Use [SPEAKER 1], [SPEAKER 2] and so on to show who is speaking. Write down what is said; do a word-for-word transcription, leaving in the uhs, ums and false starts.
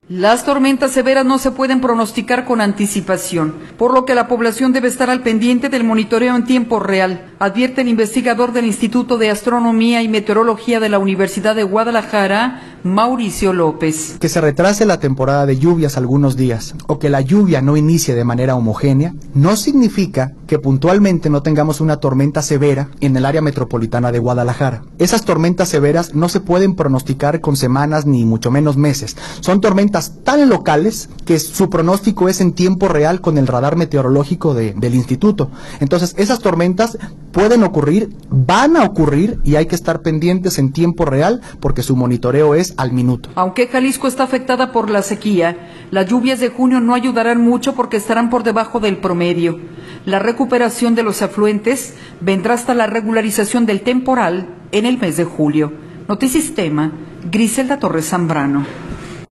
[SPEAKER 1] Las tormentas severas no se pueden pronosticar con anticipación, por lo que la población debe estar al pendiente del monitoreo en tiempo real, advierte el investigador del Instituto de Astronomía y Meteorología de la Universidad de Guadalajara, Mauricio López.
[SPEAKER 2] Que se retrase la temporada de lluvias algunos días, o que la lluvia no inicie de manera homogénea, no significa que puntualmente no tengamos una tormenta severa en el área metropolitana de Guadalajara. Esas tormentas severas no se pueden pronosticar con semanas ni mucho menos meses. Son tormentas tan locales que su pronóstico es en tiempo real con el radar meteorológico de, del instituto. Entonces esas tormentas pueden ocurrir, van a ocurrir y hay que estar pendientes en tiempo real porque su monitoreo es al minuto.
[SPEAKER 1] Aunque Jalisco está afectada por la sequía, las lluvias de junio no ayudarán mucho porque estarán por debajo del promedio. La recuperación de los afluentes vendrá hasta la regularización del temporal en el mes de julio. Notisistema, Griselda Torres Zambrano.